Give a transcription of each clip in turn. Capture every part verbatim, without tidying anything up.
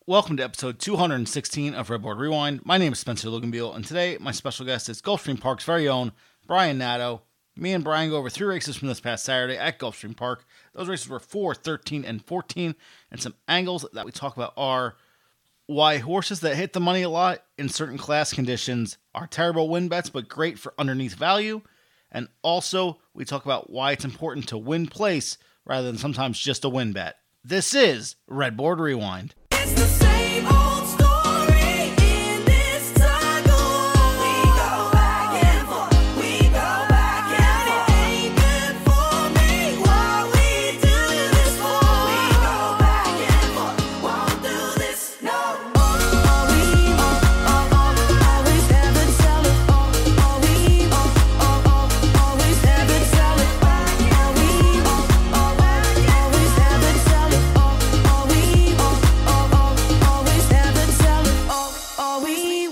Welcome to episode two hundred sixteen of Redboard Rewind. My name is Spencer Luganbeal, and today my special guest is Gulfstream Park's very own Brian Nadeau. Me and Brian go over three races from this past Saturday at Gulfstream Park. Those races were four, thirteen, and fourteen, and some angles that we talk about are why horses that hit the money a lot in certain class conditions are terrible win bets but great for underneath value, and also we talk about why it's important to win place rather than sometimes just a win bet. This is Redboard Rewind. It's the same old story in this cycle. We go back and forth, we go back and forth. It ain't good for me what we do this for. We go back and forth, won't do this, no. Are we, are, are, always ever sell it? Are we, are, always ever sell it? Are we, are, always ever sell it? Are we, always ever sell it? Are we,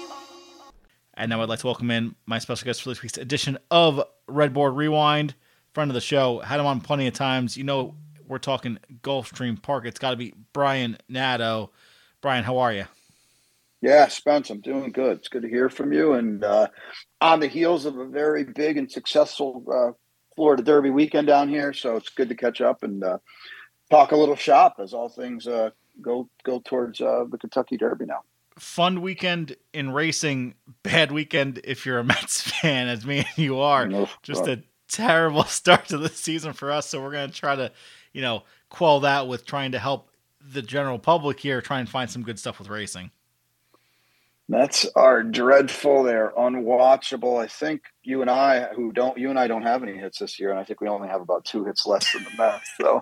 And now I'd like to welcome in my special guest for this week's edition of Redboard Rewind. Friend of the show, had him on plenty of times. You know, we're talking Gulfstream Park. It's got to be Brian Nadeau. Brian, how are you? Yeah, Spence, I'm doing good. It's good to hear from you. And uh, on the heels of a very big and successful uh, Florida Derby weekend down here, so it's good to catch up and uh, talk a little shop as all things uh, go go towards uh, the Kentucky Derby now. Fun weekend in racing, bad weekend if you're a Mets fan, as me and you are. No, Just uh, a terrible start to the season for us. So we're going to try to, you know, quell that with trying to help the general public here, try and find some good stuff with racing. Mets are dreadful. They're unwatchable. I think you and I, who don't, you and I don't have any hits this year, and I think we only have about two hits less than the Mets. So,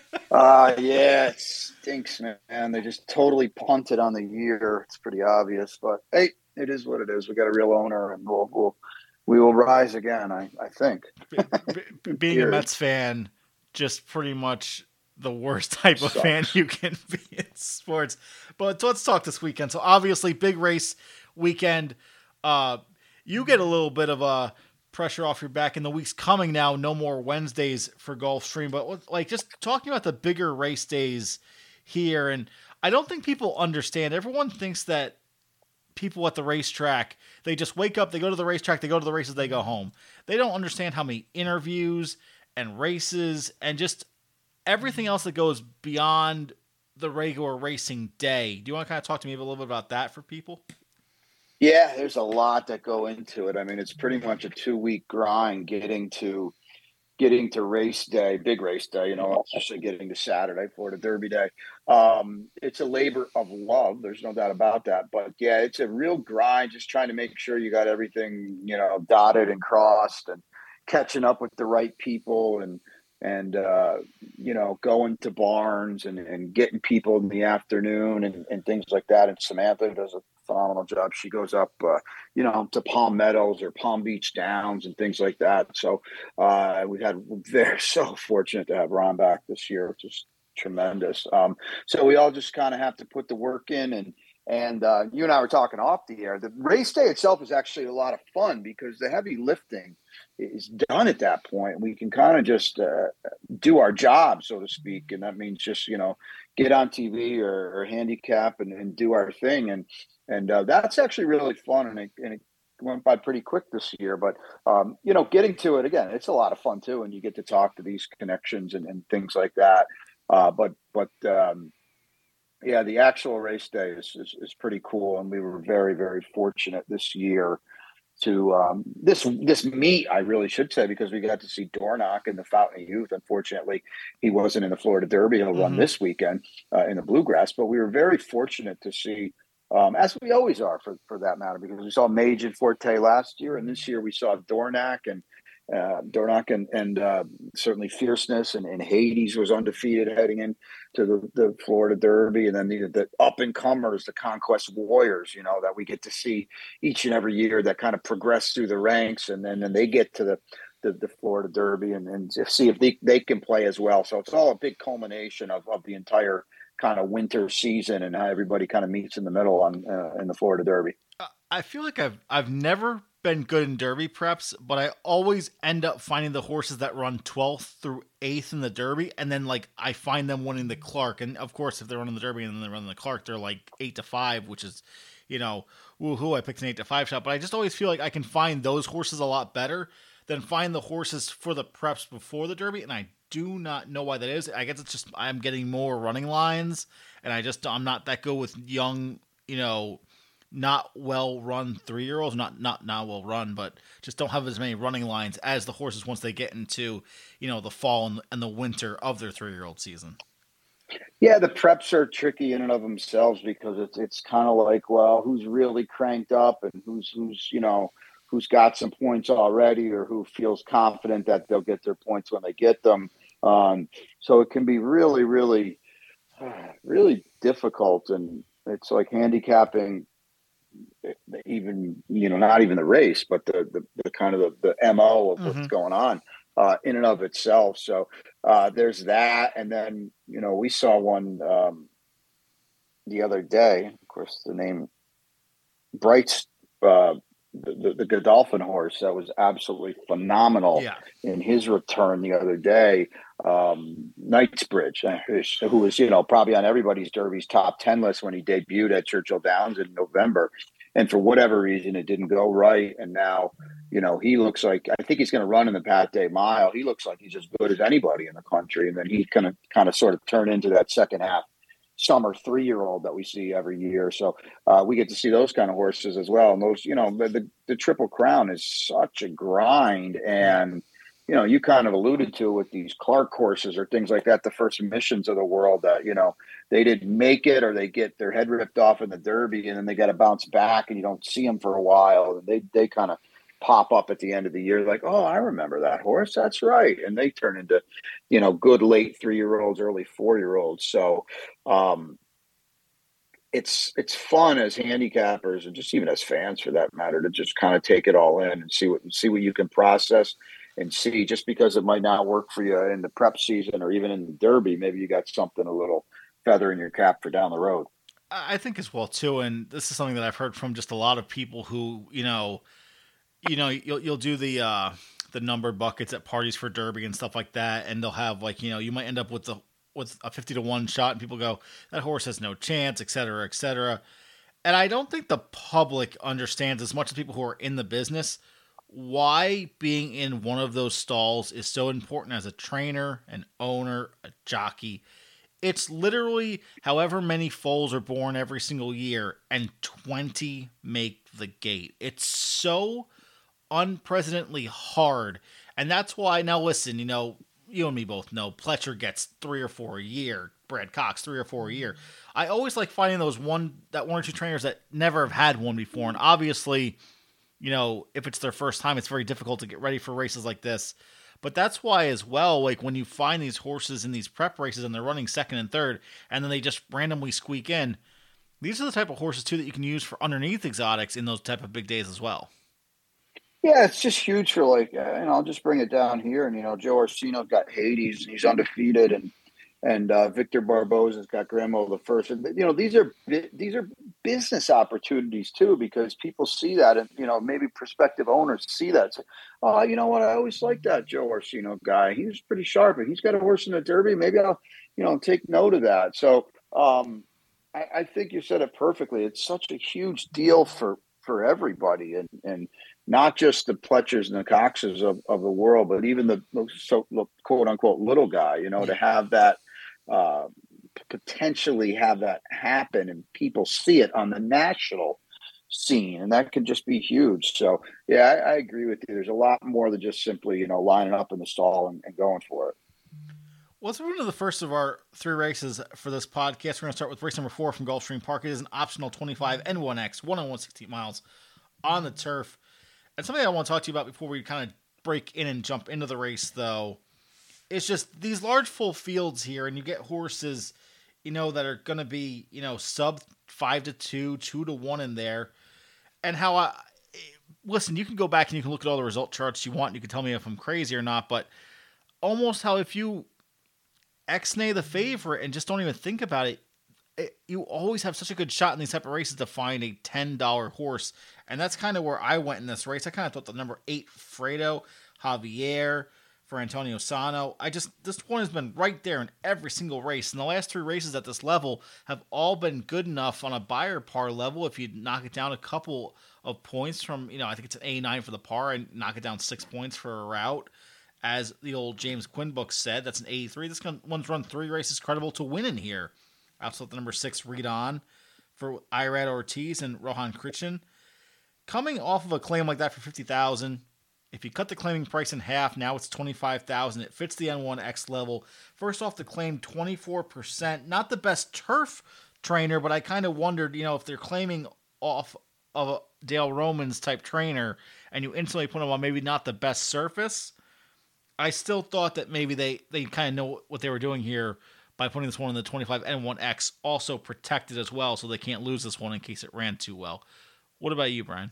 uh, yeah, it stinks, man. They just totally punted on the year. It's pretty obvious, but hey, it is what it is. We got a real owner, and we'll, we'll we will rise again. I, I think. Be- be- being a Mets fan, just pretty much the worst type of Sucks. fan you can be in sports. But let's talk this weekend. So obviously, big race weekend. Uh, you get a little bit of a pressure off your back in the weeks coming now. No more Wednesdays for Gulfstream, but what- like just talking about the bigger race days here. And I don't think people understand. Everyone thinks that people at the racetrack, they just wake up, they go to the racetrack, they go to the races, they go home. They don't understand how many interviews and races and just everything else that goes beyond the regular racing day. Do you want to kind of talk to me a little bit about that for people? Yeah, there's a lot that go into it. I mean, it's pretty much a two-week grind getting to getting to race day, big race day, you know, especially getting to Saturday, Florida Derby Day. Um, it's a labor of love. There's no doubt about that. But, yeah, it's a real grind, just trying to make sure you got everything, you know, dotted and crossed and catching up with the right people and, and uh, you know, going to barns and, and getting people in the afternoon and, and things like that. And Samantha does a phenomenal job. She goes up, uh, you know, to Palm Meadows or Palm Beach Downs and things like that. So uh, we had, they're so fortunate to have Ron back this year, which is tremendous. Um, so we all just kind of have to put the work in and, and uh, you and I were talking off the air. The race day itself is actually a lot of fun because the heavy lifting is done at that point. We can kind of just uh, do our job, so to speak. And that means just, you know, get on T V or, or handicap and, and do our thing. And and uh, that's actually really fun. And it, and it went by pretty quick this year. But, um, you know, getting to it, again, it's a lot of fun, too. And you get to talk to these connections and, and things like that. Uh, but, but um, yeah, the actual race day is, is, is pretty cool. And we were very, very fortunate this year to um, this this meet, I really should say, because we got to see Dornock in the Fountain of Youth. Unfortunately, he wasn't in the Florida Derby. He'll run Mhm. this weekend uh, in the Bluegrass. But we were very fortunate to see, um, as we always are for, for that matter, because we saw Mage and Forte last year. And this year we saw Dornock and uh, Dornock and, and uh, certainly Fierceness and, and Hades was undefeated heading into the, the Florida Derby. And then the, the up-and-comers, the Conquest Warriors, you know, that we get to see each and every year that kind of progress through the ranks. And then and they get to the, the, the Florida Derby and, and see if they, they can play as well. So it's all a big culmination of, of the entire kind of winter season and how everybody kind of meets in the middle on uh, in the Florida Derby. I feel like I've I've never been good in Derby preps, but I always end up finding the horses that run twelfth through eighth in the Derby, and then like I find them winning the Clark. And of course, if they're running the Derby and then they're running the Clark, they're like eight to five, which is, you know, woohoo! I picked an eight to five shot. But I just always feel like I can find those horses a lot better than find the horses for the preps before the Derby, and I do not know why that is. I guess it's just I'm getting more running lines, and I just I'm not that good with young, you know, not well run three year olds, not not not well run, but just don't have as many running lines as the horses once they get into, you know, the fall and, and the winter of their three year old season. Yeah, the preps are tricky in and of themselves because it's it's kind of like, well, who's really cranked up and who's who's you know who's got some points already or who feels confident that they'll get their points when they get them. Um, so it can be really, really, really difficult, and it's like handicapping. Even you know, not even the race, but the the, the kind of the, the M O of what's Mm-hmm. going on uh, in and of itself. So uh, there's that, and then you know we saw one um, the other day. Of course, the name Bright's uh, the, the the Godolphin horse that was absolutely phenomenal Yeah. in his return the other day. Um, Knightsbridge, uh, who was you know probably on everybody's Derby's top ten list when he debuted at Churchill Downs in November. And for whatever reason, it didn't go right. And now, you know, he looks like, I think he's going to run in the Pat Day Mile. He looks like he's as good as anybody in the country. And then he's going to kind of sort of turn into that second half summer three-year-old that we see every year. So uh, we get to see those kind of horses as well. And those, you know, the, the, the Triple Crown is such a grind. And, you know, you kind of alluded to with these Clark horses or things like that, the First Missions of the world that, you know, they didn't make it or they get their head ripped off in the Derby and then they got to bounce back and you don't see them for a while. And they, they kind of pop up at the end of the year like, oh, I remember that horse. That's right. And they turn into, you know, good late three-year-olds, early four-year-olds. So um, it's it's fun as handicappers and just even as fans for that matter to just kind of take it all in and see what see what you can process and see. Just because it might not work for you in the prep season or even in the Derby, maybe you got something a little feather in your cap for down the road. I think as well too, and this is something that I've heard from just a lot of people who, you know, you know, you'll you'll do the uh, the numbered buckets at parties for Derby and stuff like that, and they'll have like, you know, you might end up with the with a fifty to one shot, and people go, that horse has no chance, et cetera, et cetera. And I don't think the public understands as much as people who are in the business why being in one of those stalls is so important as a trainer, an owner, a jockey. It's literally however many foals are born every single year, and twenty make the gate. It's so unprecedentedly hard. And that's why, now listen, you know, you and me both know Pletcher gets three or four a year. Brad Cox, three or four a year. I always like finding those one, that one or two trainers that never have had one before. And obviously, you know, if it's their first time, it's very difficult to get ready for races like this. But that's why as well, like when you find these horses in these prep races and they're running second and third, and then they just randomly squeak in, these are the type of horses too that you can use for underneath exotics in those type of big days as well. Yeah, it's just huge for like, uh, and I'll just bring it down here. And, you know, Joe Orsino's got Hades and he's undefeated. And, and uh, Victor Barbosa's got Grandmo the First. And, you know, these are, these are business opportunities too, because people see that and, you know, maybe prospective owners see that. Say, oh, you know what? I always liked that Joe Orsino guy. He was pretty sharp and he's got a horse in the Derby. Maybe I'll, you know, take note of that. So um, I, I think you said it perfectly. It's such a huge deal for, for everybody. And, and, not just the Pletchers and the Coxes of, of the world, but even the so quote unquote little guy, you know, to have that uh, potentially have that happen and people see it on the national scene. And that could just be huge. So, yeah, I, I agree with you. There's a lot more than just simply, you know, lining up in the stall and, and going for it. Well, let's move into the first of our three races for this podcast. We're going to start with race number four from Gulfstream Park. It is an optional twenty-five N one X, one on one sixteen miles on the turf. And something I want to talk to you about before we kind of break in and jump into the race, though, is just these large full fields here, and you get horses, you know, that are going to be, you know, sub five to two, two to one in there, and how I listen. You can go back and you can look at all the result charts you want. And you can tell me if I'm crazy or not, but almost how if you X-nay the favorite and just don't even think about it, it, you always have such a good shot in these type of races to find a ten dollar horse. And that's kind of where I went in this race. I kind of thought the number eight, Fredo, Javier, for Antonio Sano. I just, this one has been right there in every single race. And the last three races at this level have all been good enough on a buyer par level. If you knock it down a couple of points from, you know, I think it's an A nine for the par and knock it down six points for a route. As the old James Quinn book said, that's an eighty-three. This one's run three races credible to win in here. I also the number six, Read On, for Irad Ortiz and Rohan Krichin. Coming off of a claim like that for fifty thousand dollars, if you cut the claiming price in half, now it's twenty-five thousand dollars. It fits the N one X level. First off, the claim twenty-four percent. Not the best turf trainer, but I kind of wondered, you know, if they're claiming off of a Dale Romans type trainer and you instantly put them on maybe not the best surface, I still thought that maybe they, they kind of know what they were doing here by putting this one in the twenty-five N one X, also protected as well, so they can't lose this one in case it ran too well. What about you, Brian?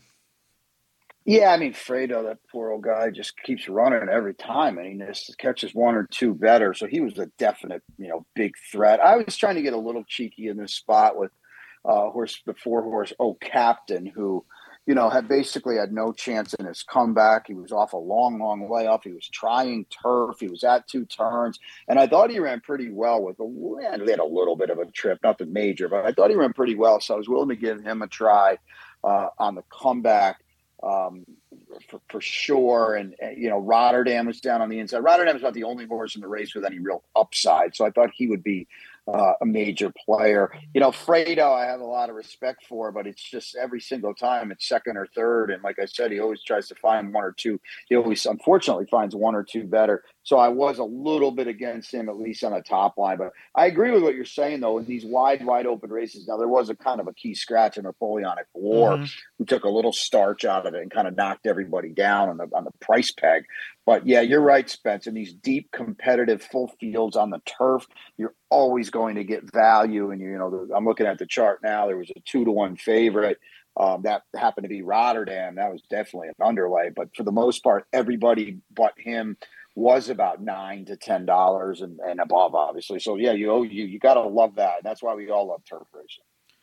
Yeah, I mean, Fredo, that poor old guy, just keeps running every time, and he just catches one or two better. So he was a definite, you know, big threat. I was trying to get a little cheeky in this spot with uh, horse, the four horse Oh Captain, who, you know, had basically had no chance in his comeback. He was off a long, long way off. He was trying turf. He was at two turns, and I thought he ran pretty well with a. He had a little bit of a trip, nothing major, but I thought he ran pretty well. So I was willing to give him a try uh, on the comeback. Um, for, for sure. And, and, you know, Rotterdam was down on the inside. Rotterdam was about the only horse in the race with any real upside. So I thought he would be uh, a major player. You know, Fredo, I have a lot of respect for, but it's just every single time it's second or third. And like I said, he always tries to find one or two. He always, unfortunately, finds one or two better. So I was a little bit against him, at least on the top line. But I agree with what you're saying, though, in these wide, wide open races. Now, there was a kind of a key scratch in Napoleonic War, mm-hmm. who took a little starch out of it and kind of knocked everybody down on the on the price peg. But, yeah, you're right, Spence. In these deep, competitive, full fields on the turf, you're always going to get value. And, you know, the, I'm looking at the chart now. There was a two to one favorite. Um, that happened to be Rotterdam. That was definitely an underlay. But for the most part, everybody but him was about nine to ten dollars and, and above, obviously. So yeah, you you you gotta love that. That's why we all love turf racing.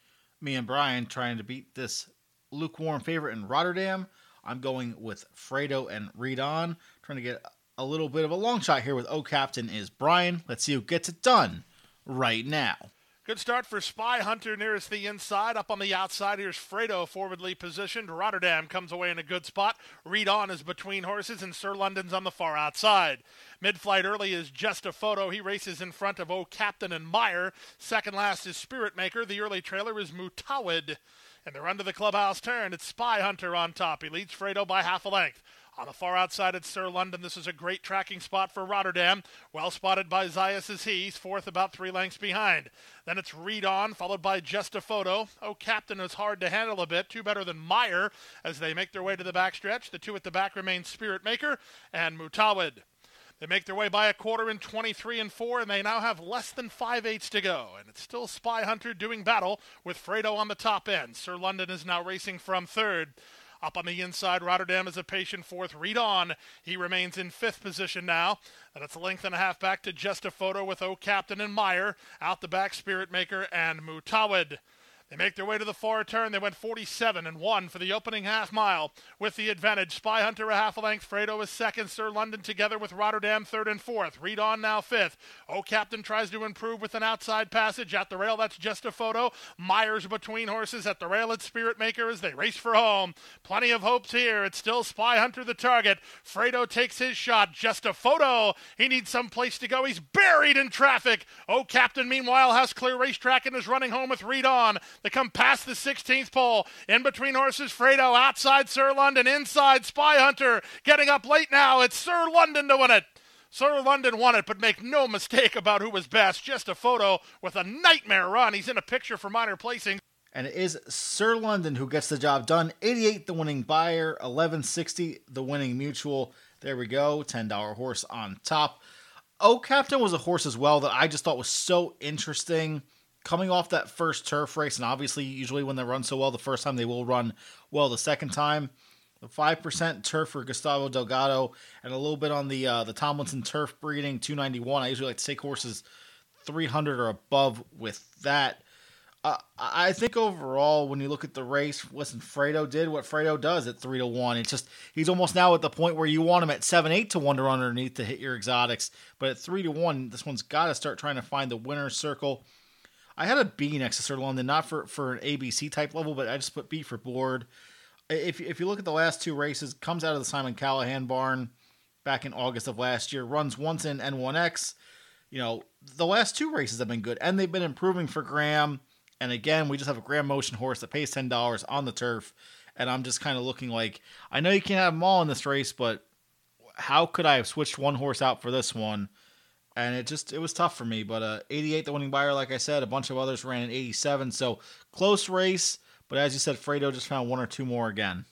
Me and Brian trying to beat this lukewarm favorite in Rotterdam. I'm going with Fredo and Read On. Trying to get a little bit of a long shot here with Oh Captain is Brian. Let's see who gets it done right now. Good start for Spy Hunter nearest the inside. Up on the outside, here's Fredo forwardly positioned. Rotterdam comes away in a good spot. Read On is between horses, and Sir London's on the far outside. Mid-flight early is Just a Photo. He races in front of Oh Captain and Meyer. Second last is Spirit Maker. The early trailer is Mutawid. And they're under the clubhouse turn. It's Spy Hunter on top. He leads Fredo by half a length. On the far outside, it's Sir London. This is a great tracking spot for Rotterdam. Well spotted by Zayas as he. He's fourth, about three lengths behind. Then it's Read On, followed by Just a Photo. Oh, Captain is hard to handle a bit. Two better than Meyer as they make their way to the backstretch. The two at the back remain Spirit Maker and Mutawid. They make their way by a quarter in twenty-three and four, and they now have less than five eighths to go. And it's still Spy Hunter doing battle with Fredo on the top end. Sir London is now racing from third. Up on the inside, Rotterdam is a patient fourth. Read On. He remains in fifth position now. And it's a length and a half back to Just a Photo with Oh Captain and Meyer. Out the back, Spirit Maker and Mutawid. They make their way to the far turn. They went forty-seven and one for the opening half mile with the advantage. Spy Hunter a half a length. Fredo is second. Sir London together with Rotterdam third and fourth. Read On now fifth. Oh Captain tries to improve with an outside passage. At the rail, that's Just a Photo. Myers between horses. At the rail, it's Spirit Maker as they race for home. Plenty of hopes here. It's still Spy Hunter the target. Fredo takes his shot. Just a Photo. He needs some place to go. He's buried in traffic. Oh Captain, meanwhile, has clear racetrack and is running home with Read On. They come past the sixteenth pole. In between horses, Fredo. Outside, Sir London. Inside, Spy Hunter. Getting up late now. It's Sir London to win it. Sir London won it, but make no mistake about who was best. Just a Photo with a nightmare run. He's in a picture for minor placing. And it is Sir London who gets the job done. eighty-eight the winning buyer. eleven sixty the winning mutual. There we go. ten dollar horse on top. Oh Captain was a horse as well that I just thought was so interesting. Coming off that first turf race, and obviously usually when they run so well the first time, they will run well the second time. The five percent turf for Gustavo Delgado, and a little bit on the uh, the Tomlinson turf breeding, two ninety-one. I usually like to take horses three hundred or above with that. Uh, I think overall, when you look at the race, listen, Fredo did what Fredo does at three to one. It's just he's almost now at the point where you want him at seven, eight to one to run underneath to hit your exotics. But at three to one, this one's got to start trying to find the winner's circle. I had a B next to Sir London, not for, for an A B C type level, but I just put B for board. If if you look at the last two races, comes out of the Simon Callahan barn back in August of last year, runs once in N one X. You know, the last two races have been good, and they've been improving for Graham. And again, we just have a Graham Motion horse that pays ten dollars on the turf. And I'm just kind of looking like, I know you can't have them all in this race, but how could I have switched one horse out for this one? And it just, it was tough for me. But uh, eighty-eight, the winning buyer, like I said, a bunch of others ran in eighty-seven. So close race. But as you said, Fredo just found one or two more again.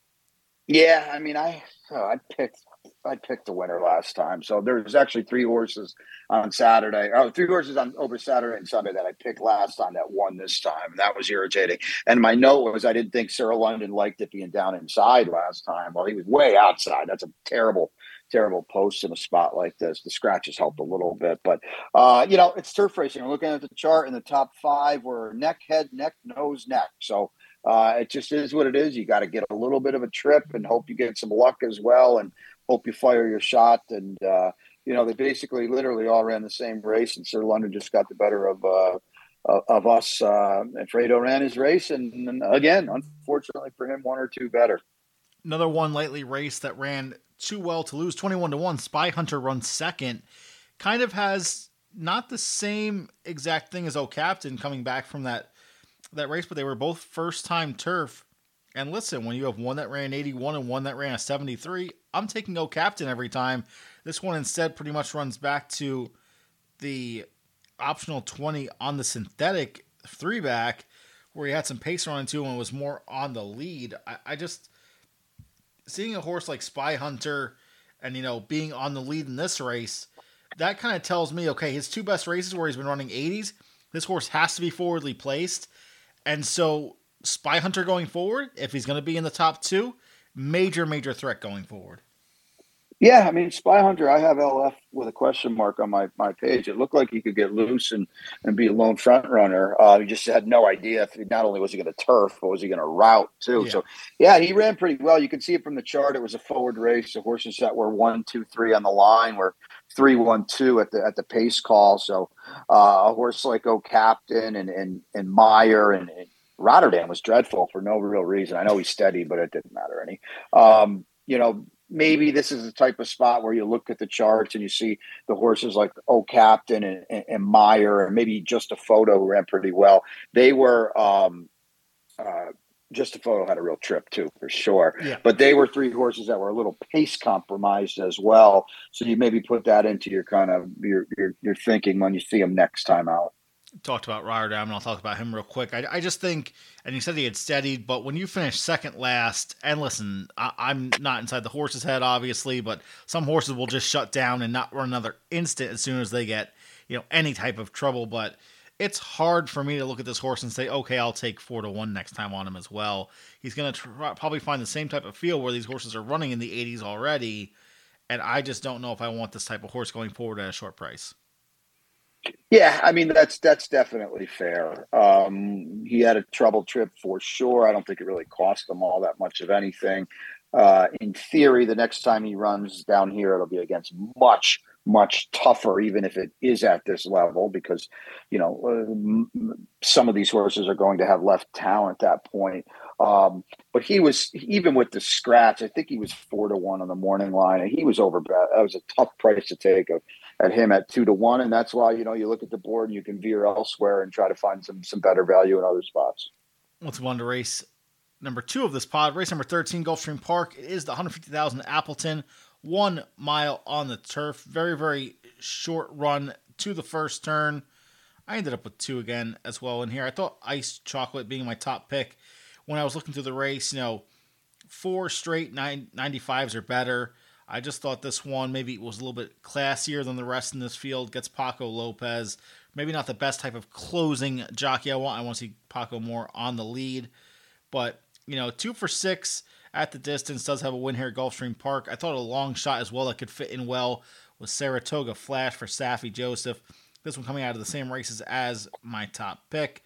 Yeah, I mean, I oh, I picked I picked the winner last time. So there's actually three horses on Saturday. Oh, three horses on over Saturday and Sunday that I picked last time that won this time. And that was irritating. And my note was I didn't think Sarah London liked it being down inside last time. Well, he was way outside. That's a terrible, terrible post in a spot like this. The scratches helped a little bit. But, uh, you know, it's turf racing. I'm looking at the chart, and the top five were neck, head, neck, nose, neck. So uh, it just is what it is. You got to get a little bit of a trip and hope you get some luck as well, and hope you fire your shot. And, uh, you know, they basically literally all ran the same race, and Sir London just got the better of uh, of us. Uh, and Fredo ran his race, and, and again, unfortunately for him, one or two better. Another one lately race that ran too well to lose, twenty-one to one. Spy Hunter runs second. Kind of has not the same exact thing as O Captain coming back from that that race, but they were both first-time turf. And listen, when you have one that ran eighty-one and one that ran a seventy-three, I'm taking O Captain every time. This one instead pretty much runs back to the optional twenty on the synthetic three back, where he had some pace running too and was more on the lead. I, I just, seeing a horse like Spy Hunter and, you know, being on the lead in this race, that kind of tells me, okay, his two best races where he's been running eighties, this horse has to be forwardly placed. And so Spy Hunter going forward, if he's going to be in the top two, major, major threat going forward. Yeah, I mean, Spy Hunter, I have L F with a question mark on my, my page. It looked like he could get loose and, and be a lone front runner. Uh, he just had no idea if he, not only was he going to turf, but was he going to route too. Yeah. So, yeah, he ran pretty well. You can see it from the chart. It was a forward race. The horses that were one, two, three on the line were three, one, two at the at the pace call. So uh, a horse like O Captain and and and Meyer and, and Rotterdam was dreadful for no real reason. I know he's steady, but it didn't matter any. Um, you know, maybe this is the type of spot where you look at the charts and you see the horses like O Captain and, and, and Meyer, and maybe Just a Photo who ran pretty well. They were um, uh, Just a Photo had a real trip too, for sure. Yeah. But they were three horses that were a little pace compromised as well. So you maybe put that into your kind of your your, your thinking when you see them next time out. Talked about Rotterdam, and I'll talk about him real quick. I, I just think, and you said he had steadied, but when you finish second last, and listen, I, I'm not inside the horse's head, obviously, but some horses will just shut down and not run another instant as soon as they get, you know, any type of trouble. But it's hard for me to look at this horse and say, okay, I'll take four to one next time on him as well. He's going to tr- probably find the same type of feel where these horses are running in the eighties already, and I just don't know if I want this type of horse going forward at a short price. Yeah, I mean, that's that's definitely fair. Um, he had a troubled trip for sure. I don't think it really cost him all that much of anything. Uh, in theory, the next time he runs down here, it'll be against much, much tougher, even if it is at this level, because, you know, uh, some of these horses are going to have left talent at that point. Um, but he was, even with the scratch, I think he was four to one on the morning line, and he was over. That was a tough price to take of, at him at two to one. And that's why, you know, you look at the board and you can veer elsewhere and try to find some, some better value in other spots. Let's move on to race number two of this pod. Race number thirteen, Gulfstream Park. It is the one hundred fifty thousand Appleton, one mile on the turf. Very, very short run to the first turn. I ended up with two again as well in here. I thought Ice Chocolate being my top pick. When I was looking through the race, you know, four straight nine, ninety-fives or better. I just thought this one maybe was a little bit classier than the rest in this field. Gets Paco Lopez. Maybe not the best type of closing jockey I want. I want to see Paco more on the lead. But, you know, two for six at the distance. Does have a win here at Gulfstream Park. I thought a long shot as well that could fit in well was Saratoga Flash for Saffie Joseph. This one coming out of the same races as my top pick.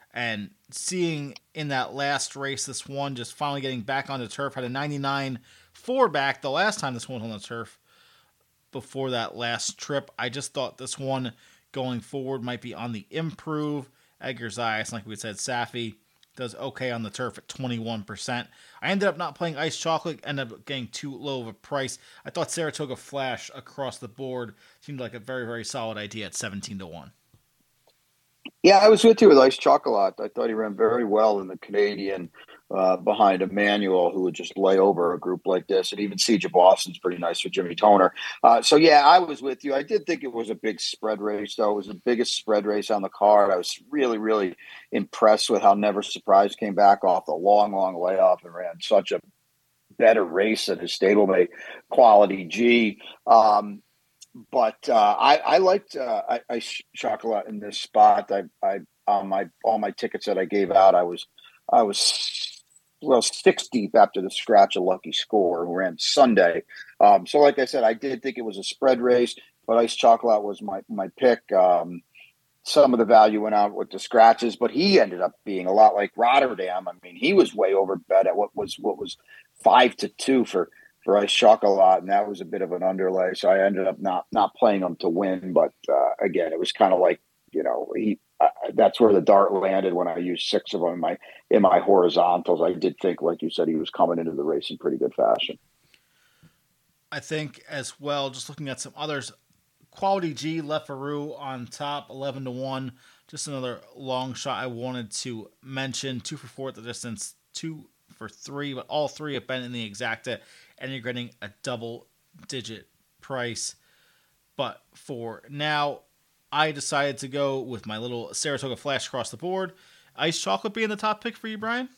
And seeing in that last race, this one just finally getting back on the turf, had a ninety-nine four back the last time this one was on the turf before that last trip. I just thought this one going forward might be on the improve. Edgar's Eyes, like we said, Safi does okay on the turf at twenty-one percent. I ended up not playing Ice Chocolate, ended up getting too low of a price. I thought Saratoga Flash across the board seemed like a very, very solid idea at seventeen to one. Yeah, I was with you with Ice Chocolat. I thought he ran very well in the Canadian uh, behind Emmanuel, who would just lay over a group like this. And even Siege of Boston's pretty nice for Jimmy Toner. Uh, so, yeah, I was with you. I did think it was a big spread race, though. It was the biggest spread race on the card. I was really, really impressed with how Never Surprise came back off the long, long layoff and ran such a better race than his stablemate, Quality G. Um, But uh, I, I liked uh, I, I Chocolat in this spot. I, I on my all my tickets that I gave out, I was I was well six deep after the scratch a lucky score who ran Sunday. Um, so like I said, I did think it was a spread race, but Ice Chocolat was my my pick. Um, some of the value went out with the scratches, but he ended up being a lot like Rotterdam. I mean, he was way over bet at what was what was five to two for. for Ice Chocolat, and that was a bit of an underlay. So I ended up not not playing him to win. But uh, again, it was kind of like, you know, he uh, that's where the dart landed when I used six of them in my in my horizontals. I did think, like you said, he was coming into the race in pretty good fashion. I think as well, just looking at some others, Quality G, Lefaroux on top, eleven to one. Just another long shot I wanted to mention. Two for four at the distance, two for three, but all three have been in the exacta, and you're getting a double-digit price. But for now, I decided to go with my little Saratoga Flash across the board. Ice Chocolate being the top pick for you, Brian?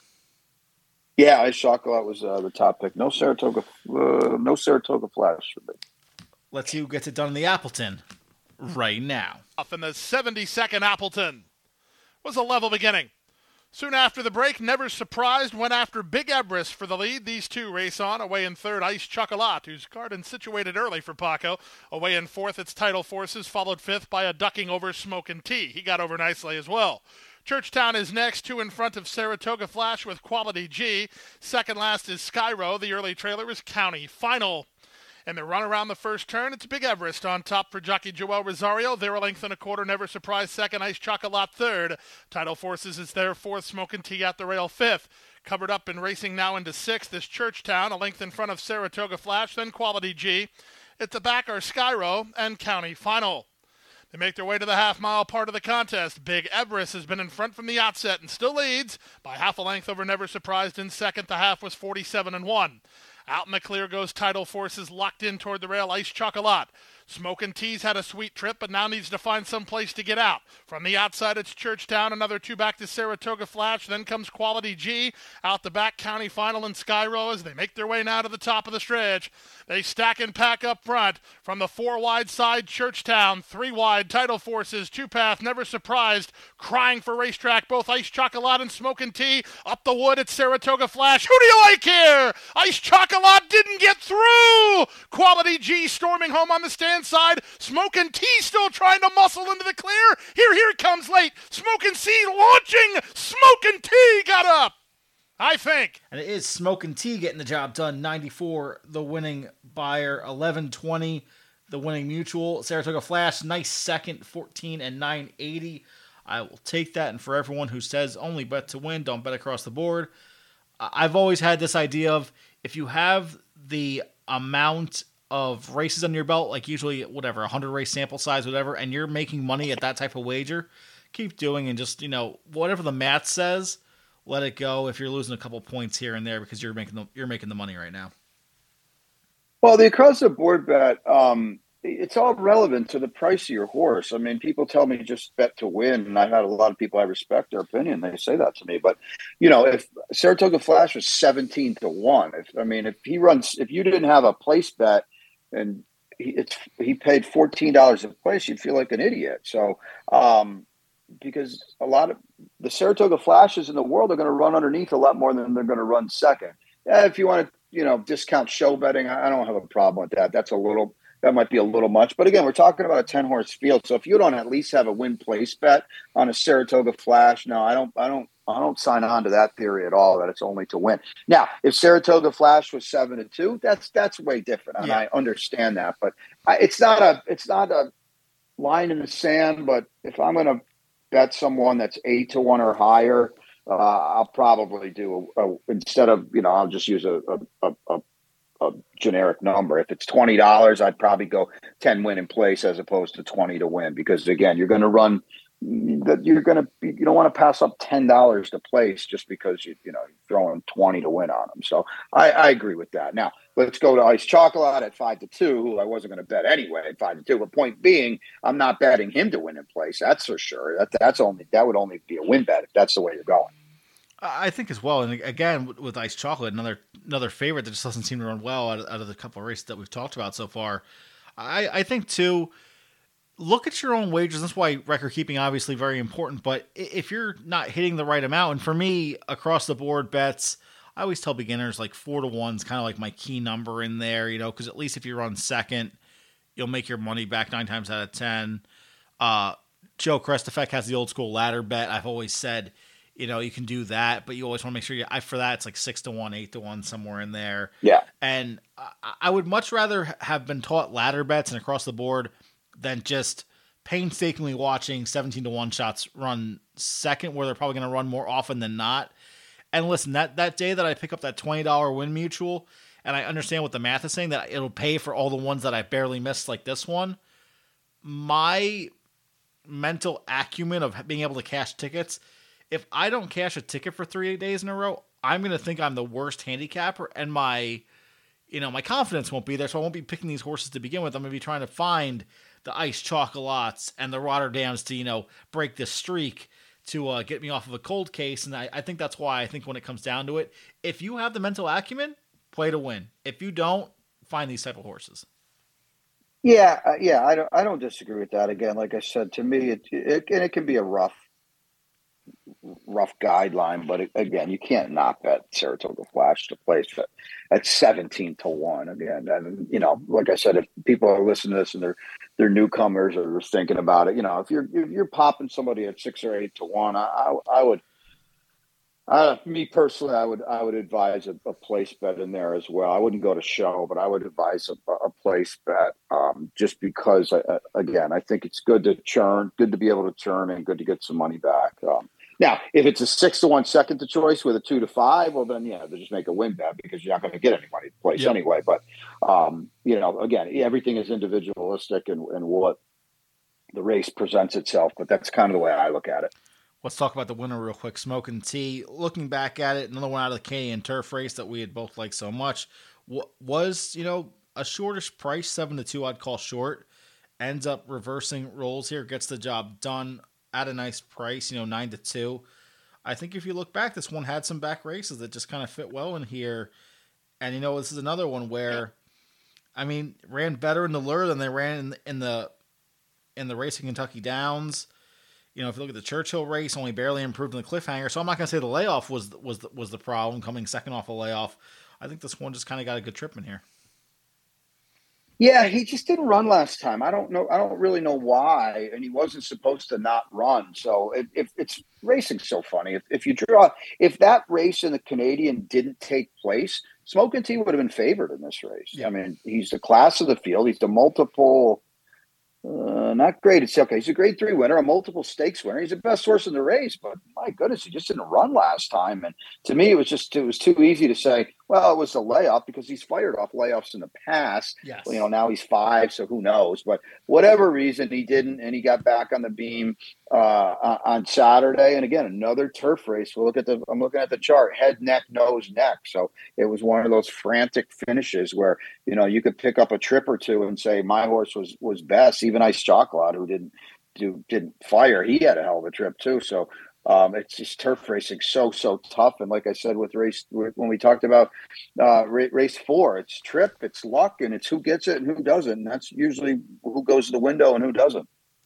Yeah, Ice Chocolat was uh, the top pick. No Saratoga, uh, no Saratoga Flash for me. Let's see who gets it done in the Appleton right now. Off in the seventy-second Appleton was a level beginning. Soon after the break, Never Surprised went after Big Everest for the lead. These two race on. Away in third, Ice Chocolat, whose garden situated early for Paco. Away in fourth, its Title Forces, followed fifth by a ducking over Smokin' Tea. He got over nicely as well. Churchtown is next, two in front of Saratoga Flash with Quality G. Second last is Skyro. The early trailer is County Final. And the run around the first turn, it's Big Everest on top for jockey Joel Rosario. They're a length and a quarter, Never Surprise second, Ice Chocolat third. Title Forces is there fourth, Smokin' Tea at the rail fifth. Covered up and racing now into sixth is Churchtown, a length in front of Saratoga Flash, then Quality G. At the back are Skyro and County Final. They make their way to the half-mile part of the contest. Big Everest has been in front from the outset and still leads by half a length over Never Surprised in second. The half was forty-seven and one. Out in the clear goes Title Forces, locked in toward the rail, Ice Chocolat. Smokin' Tea's had a sweet trip, but now needs to find some place to get out. From the outside, it's Churchtown, another two back to Saratoga Flash. Then comes Quality G. Out the back, County Final and Skyro as they make their way now to the top of the stretch. They stack and pack up front. From the four-wide side, Churchtown. Three-wide, Title Forces. Two-path, Never Surprised. Crying for racetrack, both Ice Chocolat and Smokin' Tea. Up the wood at Saratoga Flash. Who do you like here? Ice Chocolat didn't get through. Quality G storming home on the stand side. Smokin' Tea still trying to muscle into the clear. Here, here it comes late. Smokin' Tea launching. Smokin' Tea got up, I think. And it is Smokin' Tea getting the job done. ninety-four, the winning buyer. eleven twenty, the winning mutual. Saratoga Flash, nice second. fourteen and nine eighty. I will take that. And for everyone who says only bet to win, don't bet across the board. I've always had this idea of if you have the amount of races under your belt, like usually, whatever, one hundred race sample size, whatever, and you're making money at that type of wager, keep doing and just, you know, whatever the math says, let it go if you're losing a couple points here and there because you're making the, you're making the money right now. Well, the across the board bet, um, it's all relevant to the price of your horse. I mean, people tell me just bet to win, and I've had a lot of people I respect their opinion. They say that to me, but you know, if Saratoga Flash was seventeen to one, if I mean, if he runs, if you didn't have a place bet and he, it's he paid fourteen dollars a place, you'd feel like an idiot. So, um, because a lot of the Saratoga Flashes in the world are going to run underneath a lot more than they're going to run second. Yeah, if you want to, you know, discount show betting, I don't have a problem with that. That's a little. that might be a little much. But again, we're talking about a ten horse field. So if you don't at least have a win place bet on a Saratoga Flash, no, I don't, I don't, I don't sign on to that theory at all, that it's only to win. Now, if Saratoga Flash was seven to two, that's, that's way different. And Yeah. I understand that, but I, it's not a, it's not a line in the sand. But if I'm going to bet someone that's eight to one or higher, uh, I'll probably do a, a, instead of, you know, I'll just use a, a, a, a generic number. If it's twenty dollars, I'd probably go ten win in place as opposed to twenty to win, because again, you're going to run that you're going to be, you don't want to pass up ten dollars to place just because you, you know, you're throwing twenty to win on them. So I, I agree with that. Now let's go to Ice Chocolate at five to two, who I wasn't going to bet anyway at five to two, but point being, I'm not betting him to win in place. That's for sure. That that's only, that would only be a win bet if that's the way you're going. I think as well, and again with, with Ice Chocolate, another another favorite that just doesn't seem to run well out of, out of the couple of races that we've talked about so far. I, I think too. Look at your own wagers. That's why record keeping obviously very important. But if you're not hitting the right amount, and for me across the board bets, I always tell beginners like four to one is kind of like my key number in there, you know, because at least if you run second, you'll make your money back nine times out of ten. Uh, Joe Crestefek has the old school ladder bet. I've always said, you know, you can do that, but you always want to make sure you. I for that it's like six to one, eight to one, somewhere in there. Yeah, and I, I would much rather have been taught ladder bets and across the board than just painstakingly watching seventeen to one shots run second, where they're probably going to run more often than not. And listen, that, that day that I pick up that twenty dollars win mutual, and I understand what the math is saying, that it'll pay for all the ones that I barely missed, like this one, my mental acumen of being able to cash tickets, if I don't cash a ticket for three days in a row, I'm going to think I'm the worst handicapper, and my, you know, my confidence won't be there, so I won't be picking these horses to begin with. I'm going to be trying to find the Ice Chocolates and the Rotterdams to, you know, break this streak to uh, get me off of a cold case. And I, I think that's why I think when it comes down to it, if you have the mental acumen, play to win. If you don't, find these type of horses. yeah, uh, yeah. I don't, I don't disagree with that. Again, like I said, to me, it, it and it can be a rough, rough guideline, but it, again, you can't not bet Saratoga Flash to place at, at seventeen to one. Again, and you know, like I said, if people are listening to this and they're they're newcomers or just thinking about it, you know, if you're if you're popping somebody at six or eight to one, I I, I would, uh, me personally, I would I would advise a, a place bet in there as well. I wouldn't go to show, but I would advise a, a place bet, um, just because, I, again, I think it's good to churn, good to be able to churn, and good to get some money back. Um, Now, if it's a six to one second to choice with a two to five, well, then, yeah, they just make a win bet because you're not going to get anybody to place Yep. anyway. But, um, you know, again, everything is individualistic and, and what the race presents itself. But that's kind of the way I look at it. Let's talk about the winner real quick. Smoking Tea. Looking back at it, another one out of the Canadian turf race that we had both liked so much. Was, you know, a shortish price, seven to two, I'd call short. Ends up reversing roles here, gets the job done at a nice price, you know, nine to two. I think if you look back, this one had some back races that just kind of fit well in here. And, you know, this is another one where, I mean, ran better in the lure than they ran in, in the in the race in Kentucky Downs. You know, if you look at the Churchill race, only barely improved in the Cliffhanger. So I'm not going to say the layoff was was the, was the problem, coming second off a layoff. I think this one just kind of got a good trip in here. Yeah, he just didn't run last time. I don't know. I don't really know why, and he wasn't supposed to not run. So if, if it's racing's so funny. If, if you draw, if that race in the Canadian didn't take place, Smoking Tea would have been favored in this race. Yeah. I mean, he's the class of the field. He's the multiple, uh, not great. It's okay. He's a grade three winner, a multiple stakes winner. He's the best horse in the race. But my goodness, he just didn't run last time. And to me, it was just it was too easy to say, well, it was a layoff because he's fired off layoffs in the past. Yes. Well, you know, now he's five, so who knows? But whatever reason, he didn't, and he got back on the beam uh, on Saturday. And again, another turf race. We'll look at the. I'm looking at the chart: head, neck, nose, neck. So it was one of those frantic finishes where you know you could pick up a trip or two and say my horse was was best. Even Ice Chocolate, who didn't do didn't fire, he had a hell of a trip too. So. Um, it's just turf racing so, so tough. And like I said, with race, when we talked about uh, race four, it's trip, it's luck, and it's who gets it and who doesn't. And that's usually who goes to the window and who doesn't.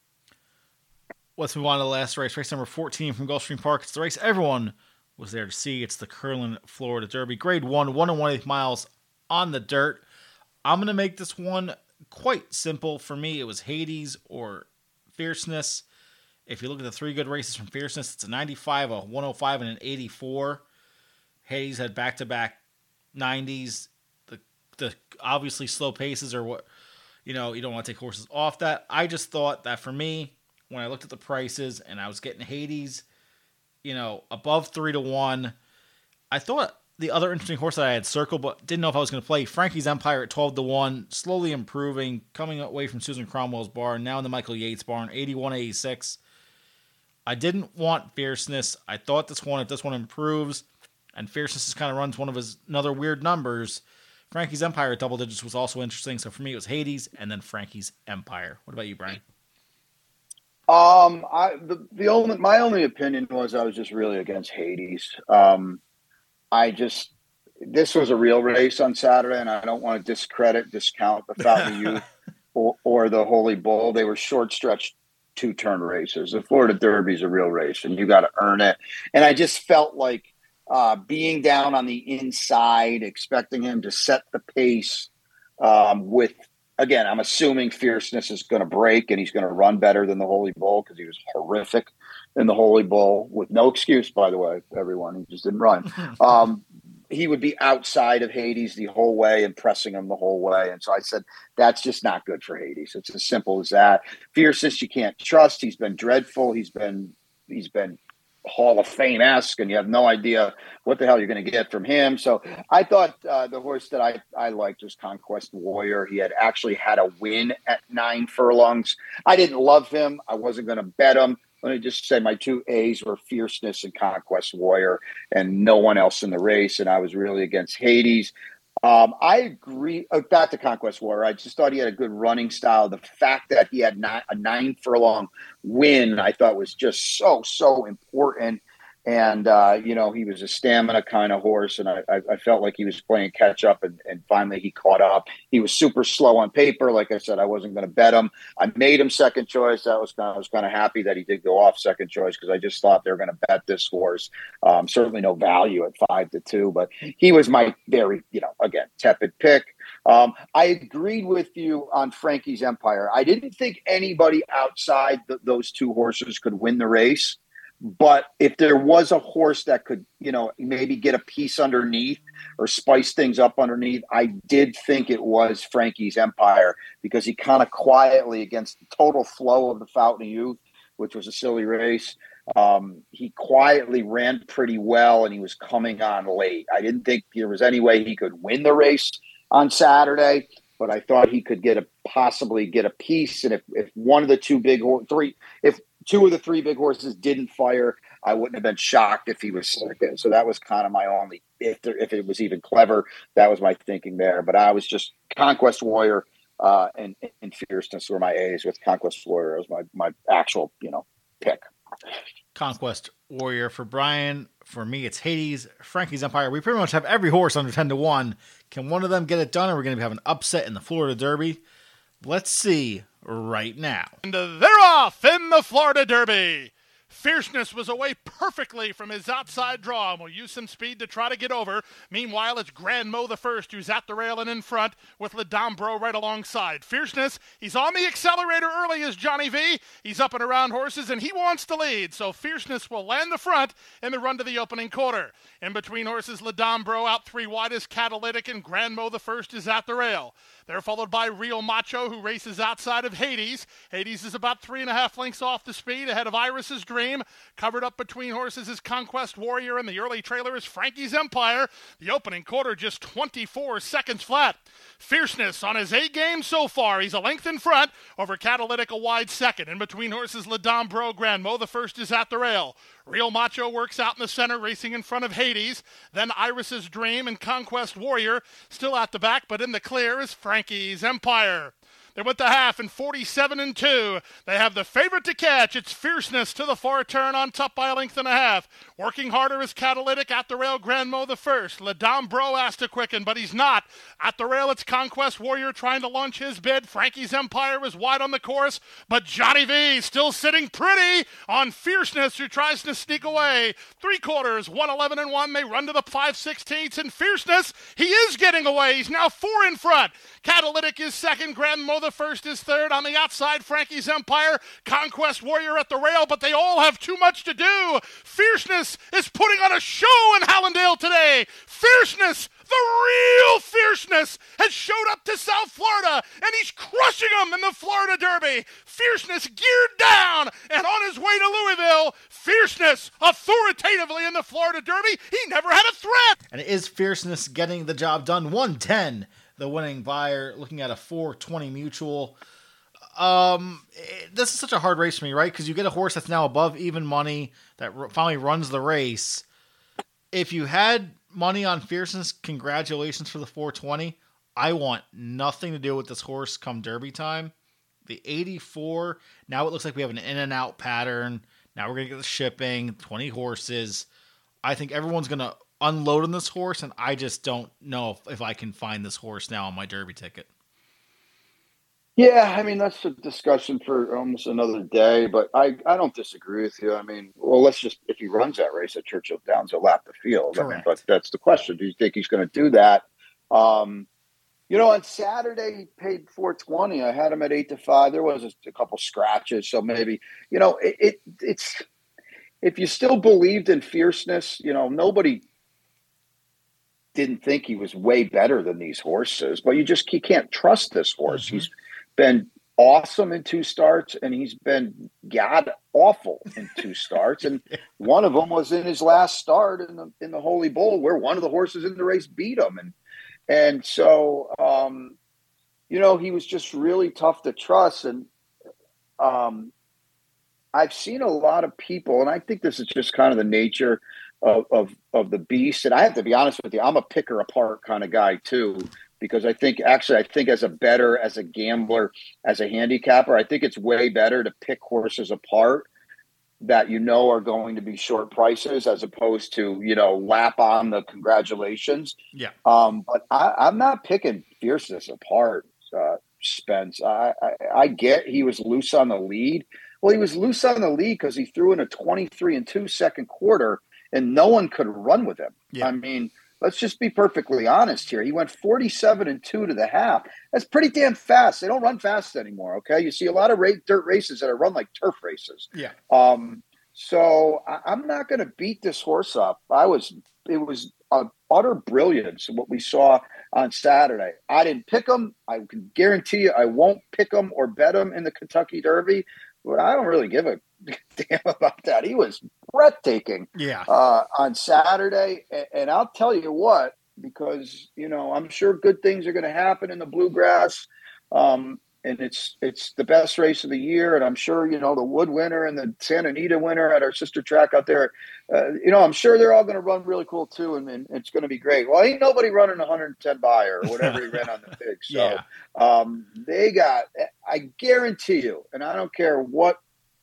Let's move on to the last race, race number fourteen from Gulfstream Park. It's the race everyone was there to see. It's the Curlin, Florida Derby. Grade one, one and one eighth miles on the dirt. I'm going to make this one quite simple for me. It was Hades or Fierceness. If you look at the three good races from Fierceness, it's a ninety-five, a one oh five, and an eighty-four. Hades had back-to-back nineties. The the obviously slow paces are what, you know, you don't want to take horses off that. I just thought that for me, when I looked at the prices and I was getting Hades, you know, above three to one, I thought the other interesting horse that I had circled but didn't know if I was going to play, Frankie's Empire at twelve to one, slowly improving, coming away from Susan Cromwell's barn, now in the Michael Yates barn, eighty-one eighty-six. I didn't want Fierceness. I thought this one, if this one improves, and Fierceness just kind of runs one of his another weird numbers, Frankie's Empire at double digits was also interesting. So for me, it was Hades and then Frankie's Empire. What about you, Brian? Um, I the, the only my only opinion was I was just really against Hades. Um, I just this was a real race on Saturday, and I don't want to discredit, discount the Fountain of Youth or, or the Holy Bull. They were short stretch two turn races. The Florida Derby is a real race, and you got to earn it. And I just felt like uh, being down on the inside, expecting him to set the pace um, with. Again, I'm assuming Fierceness is going to break and he's going to run better than the Holy Bull because he was horrific in the Holy Bull with no excuse, by the way, everyone. He just didn't run. Um, he would be outside of Hades the whole way and pressing him the whole way. And so I said, that's just not good for Hades. It's as simple as that. Fierceness, you can't trust. He's been dreadful. He's been, he's been Hall of Fame-esque, and you have no idea what the hell you're going to get from him. So I thought uh, the horse that I, I liked was Conquest Warrior. He had actually had a win at nine furlongs. I didn't love him. I wasn't going to bet him. Let me just say my two A's were Fierceness and Conquest Warrior, and no one else in the race, and I was really against Hades. Um, I agree. Uh, back to Conquest Warrior. I just thought he had a good running style. The fact that he had nine, a nine furlong win, I thought was just so, so important. And, uh, you know, he was a stamina kind of horse, and I, I, I felt like he was playing catch up, and, and finally he caught up. He was super slow on paper. Like I said, I wasn't going to bet him. I made him second choice. That was kind of, I was kind of happy that he did go off second choice because I just thought they were going to bet this horse. Um, certainly no value at five to two, but he was my very, you know, again, tepid pick. Um, I agreed with you on Frankie's Empire. I didn't think anybody outside the, those two horses could win the race. But if there was a horse that could, you know, maybe get a piece underneath or spice things up underneath, I did think it was Frankie's Empire because he kind of quietly, against the total flow of the Fountain of Youth, which was a silly race, um, he quietly ran pretty well and he was coming on late. I didn't think there was any way he could win the race on Saturday, but I thought he could get a possibly get a piece. And if, if one of the two big or three, if two of the three big horses didn't fire, I wouldn't have been shocked if he was second. So that was kind of my only, if there, if it was even clever, that was my thinking there. But I was just Conquest Warrior uh, and, and Fierceness were my A's, with Conquest Warrior as my, my actual, you know, pick. Conquest Warrior for Brian. For me, it's Hades, Frankie's Empire. We pretty much have every horse under ten to one. Can one of them get it done, or we're going to have an upset in the Florida Derby? Let's see right now. And uh, they're off in the Florida Derby. Fierceness was away perfectly from his outside draw and will use some speed to try to get over. Meanwhile, it's Grand Mo the First who's at the rail and in front with Ledambro right alongside. Fierceness, he's on the accelerator early as Johnny V. He's up and around horses and he wants to lead, so Fierceness will land the front in the run to the opening quarter. In between horses, Ledambro out three wide is Catalytic, and Grand Mo the First is at the rail. They're followed by Real Macho, who races outside of Hades. Hades is about three and a half lengths off the speed ahead of Iris's Dream. Covered up between horses is Conquest Warrior, and the early trailer is Frankie's Empire. The opening quarter just twenty-four seconds flat. Fierceness on his A game so far. He's a length in front over Catalytic, a wide second. In between horses, Ledambro, Grand Mo the First is at the rail. Real Macho works out in the center, racing in front of Hades. Then Iris's Dream and Conquest Warrior still at the back, but in the clear is Frankie's Empire. They went the half in forty-seven and two. They have the favorite to catch. It's Fierceness to the far turn on top by a length and a half. Working harder is Catalytic. At the rail, Grandmo the first. Ladam Bro asked to quicken, but he's not. At the rail, it's Conquest Warrior trying to launch his bid. Frankie's Empire is wide on the course, but Johnny V still sitting pretty on Fierceness, who tries to sneak away. Three quarters, one eleven and one. They run to the five sixteenths, and Fierceness, he is getting away. He's now four in front. Catalytic is second. Grandmo the first is third. On the outside, Frankie's Empire, Conquest Warrior at the rail, but they all have too much to do. Fierceness is putting on a show in Hallandale today. Fierceness, the real Fierceness, has showed up to South Florida, and he's crushing them in the Florida Derby. Fierceness geared down and on his way to Louisville. Fierceness authoritatively in the Florida Derby. He never had a threat. And it is Fierceness getting the job done. one ten, the winning buyer, looking at a four twenty mutual. Um, it- this is such a hard race for me, right? Because you get a horse that's now above even money that r- finally runs the race. If you had money on Fierceness, congratulations for the four twenty. I want nothing to do with this horse come Derby time. The eighty-four, now it looks like we have an in and out pattern. Now we're going to get the shipping, twenty horses. I think everyone's going to unload on this horse, and I just don't know if, if I can find this horse now on my Derby ticket. Yeah, I mean, that's a discussion for almost another day, but I, I don't disagree with you. I mean, well, let's just, if he runs that race at Churchill Downs, he'll lap the field. I mean, Correct. but that's the question. Do you think he's going to do that? Um, you know, on Saturday, he paid four twenty. I had him at eight to five. There was a, a couple scratches. So maybe, you know, it, it it's, if you still believed in Fierceness, you know, nobody didn't think he was way better than these horses, but you just, you can't trust this horse. Mm-hmm. He's been awesome in two starts, and he's been god awful in two starts. And one of them was in his last start in the in the Holy Bull, where one of the horses in the race beat him. And and so, um, you know, he was just really tough to trust. And um, I've seen a lot of people, and I think this is just kind of the nature of of, of the beast. And I have to be honest with you, I'm a picker apart kind of guy too. Because I think, actually, I think as a bettor, as a gambler, as a handicapper, I think it's way better to pick horses apart that you know are going to be short prices as opposed to, you know, lap on the congratulations. Yeah. Um, but I, I'm not picking Fierceness apart, uh, Spence. I, I, I get he was loose on the lead. Well, he was loose on the lead because he threw in a twenty-three and two second quarter, and no one could run with him. Yeah. I mean, let's just be perfectly honest here. He went forty-seven and two to the half. That's pretty damn fast. They don't run fast anymore. Okay. You see a lot of ra- dirt races that are run like turf races. Yeah. Um, so I, I'm not going to beat this horse up. I was, it was a utter brilliance what we saw on Saturday. I didn't pick him. I can guarantee you I won't pick him or bet him in the Kentucky Derby, but I don't really give a damn about that. He was breathtaking Yeah. uh, on Saturday. And, and I'll tell you what, because, you know, I'm sure good things are going to happen in the Bluegrass. Um, and it's it's the best race of the year. And I'm sure, you know, the Wood winner and the Santa Anita winner at our sister track out there, uh, you know, I'm sure they're all going to run really cool too. And, and it's going to be great. Well, ain't nobody running one hundred ten buyer or whatever he ran on the pig. So Yeah. um, they got, I guarantee you, and I don't care what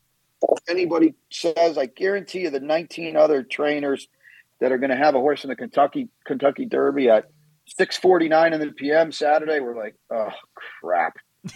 anybody says, I guarantee you the nineteen other trainers that are going to have a horse in the Kentucky Kentucky Derby at six forty-nine in the P M Saturday were like, oh, crap.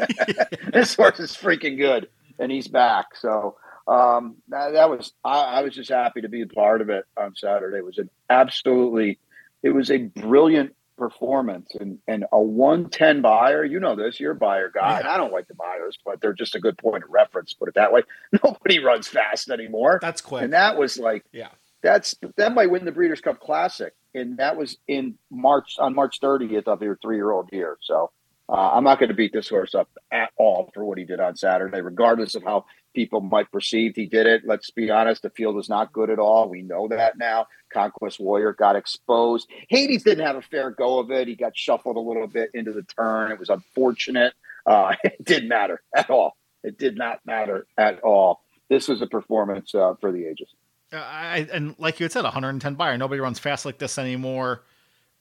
This horse is freaking good, and he's back. So um, that, that was I, I was just happy to be a part of it on Saturday. It was an absolutely – it was a brilliant performance. And, and a one ten buyer, you know this, you're a buyer guy. Yeah. And I don't like the buyers, but they're just a good point of reference, put it that way. Nobody runs fast anymore. That's quick. And that was like Yeah. that's that might win the Breeders' Cup Classic, and that was in March on March thirtieth of your three-year-old year. So uh, I'm not going to beat this horse up at all for what he did on Saturday, regardless of how people might perceive he did it. Let's be honest, the field was not good at all. We know that now. Conquest Warrior got exposed. Hades didn't have a fair go of it. He got shuffled a little bit into the turn. It was unfortunate. Uh, it didn't matter at all. It did not matter at all. This was a performance uh, for the ages. Uh, I, and like you had said, one hundred ten buyer. Nobody runs fast like this anymore.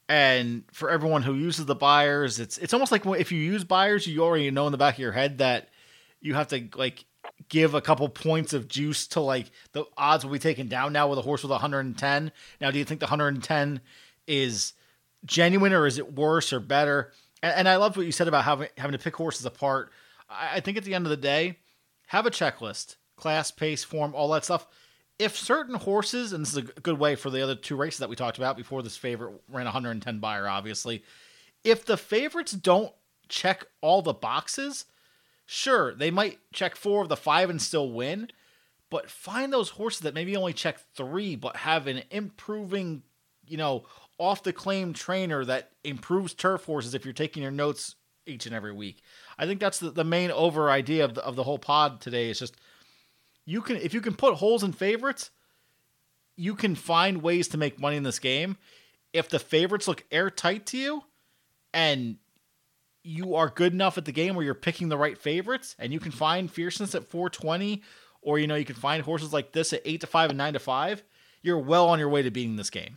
And for everyone who uses the buyers, it's it's almost like if you use buyers, you already know in the back of your head that you have to like give a couple points of juice to like the odds will be taken down now with a horse with one hundred ten. Now, do you think the one hundred ten is genuine or is it worse or better? And, and I love what you said about having having to pick horses apart. I, I think at the end of the day, have a checklist, class, pace, form, all that stuff. If certain horses, and this is a good way for the other two races that we talked about before this favorite ran one hundred ten buyer, obviously, if the favorites don't check all the boxes, sure, they might check four of the five and still win, but find those horses that maybe only check three, but have an improving, you know, off the claim trainer that improves turf horses if you're taking your notes each and every week. I think that's the, the main over idea of the, of the whole pod today is just, you can, if you can put holes in favorites, you can find ways to make money in this game. If the favorites look airtight to you and you are good enough at the game where you're picking the right favorites and you can find fierceness at four twenty, or, you know, you can find horses like this at eight to five and nine to five, you're well on your way to beating this game.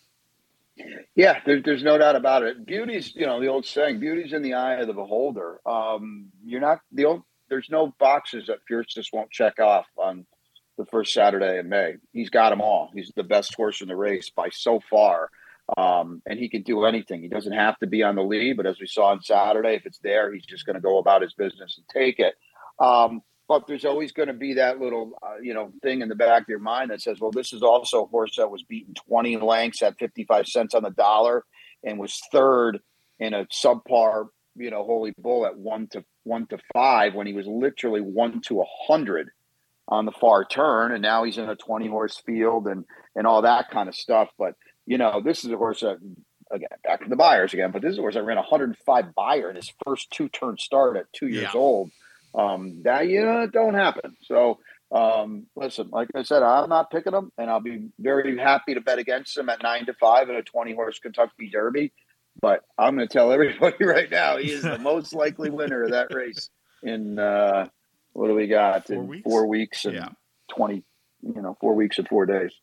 Yeah, there, there's no doubt about it. Beauty's, you know, the old saying, beauty's in the eye of the beholder. Um, you're not the old, there's no boxes that Fierceness won't check off on the first Saturday in May. He's got them all. He's the best horse in the race by so far. Um, and he can do anything. He doesn't have to be on the lead, but as we saw on Saturday, if it's there, he's just going to go about his business and take it. Um, but there's always going to be that little, uh, you know, thing in the back of your mind that says, well, this is also a horse that was beaten twenty lengths at fifty-five cents on the dollar and was third in a subpar, you know, Holy Bull at one to one to five when he was literally one to a hundred on the far turn. And now he's in a twenty horse field and, and all that kind of stuff. But, you know, this is a horse that, again, back to the buyers again, but this is a horse that ran one hundred five buyer in his first two turn start at two years Yeah. old. Um, that, you know, it don't happen. So, um, listen, like I said, I'm not picking him, and I'll be very happy to bet against him at nine to five in a twenty horse Kentucky Derby. But I'm going to tell everybody right now, he is the most likely winner of that race in, uh, what do we got? Four in weeks? four weeks and Yeah. twenty, you know, four weeks and four days.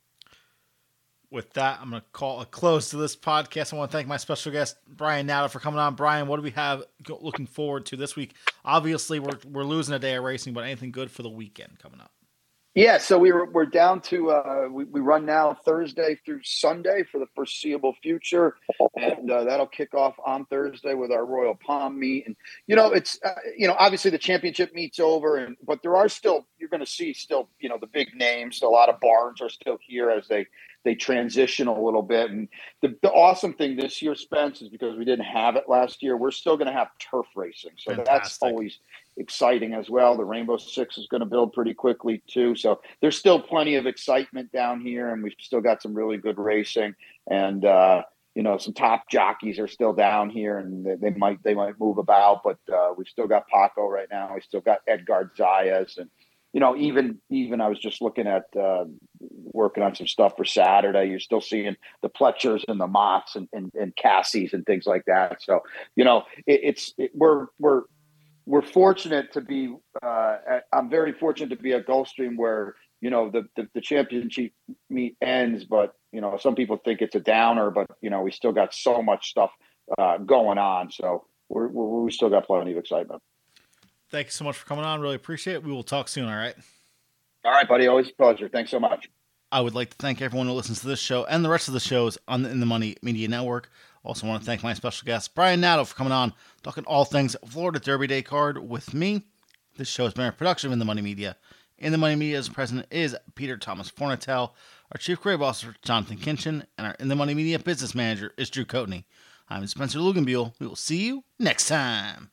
With that, I'm going to call a close to this podcast. I want to thank my special guest, Brian Nato, for coming on. Brian, what do we have go- looking forward to this week? Obviously, we're we're losing a day of racing, but anything good for the weekend coming up? Yeah, so we were, we're down to uh, we, we run now Thursday through Sunday for the foreseeable future, and uh, that'll kick off on Thursday with our Royal Palm meet. And you know, it's uh, you know, obviously the championship meet's over, and but there are still you're going to see still you know the big names. A lot of barns are still here as they they transition a little bit. And the, the awesome thing this year, Spence, is because we didn't have it last year, we're still going to have turf racing, so that's Fantastic. always exciting as well. The Rainbow Six is going to build pretty quickly too. So there's still plenty of excitement down here, and we've still got some really good racing. And, uh, you know, some top jockeys are still down here, and they, they might, they might move about, but uh, we've still got Paco right now. We still got Edgar Zayas, and, you know, even, even I was just looking at uh, working on some stuff for Saturday. You're still seeing the Pletchers and the Motts and, and, and Cassies and things like that. So, you know, it, it's, it, we're, we're, we're fortunate to be, uh, at, I'm very fortunate to be at Gulfstream where, you know, the, the, the championship meet ends, but, you know, some people think it's a downer, but, you know, we still got so much stuff uh, going on. So we're, we're, we still got plenty of excitement. Thank you so much for coming on. Really appreciate it. We will talk soon, all right? All right, buddy. Always a pleasure. Thanks so much. I would like to thank everyone who listens to this show and the rest of the shows on the In the Money Media Network. Also want to thank my special guest, Brian Nato, for coming on, talking all things Florida Derby Day card with me. This show has been a production of In the Money Media. In the Money Media's president is Peter Thomas Fornatel. Our chief creative officer, Jonathan Kinchin, and our In the Money Media business manager is Drew Coatney. I'm Spencer Luganbuehl. We will see you next time.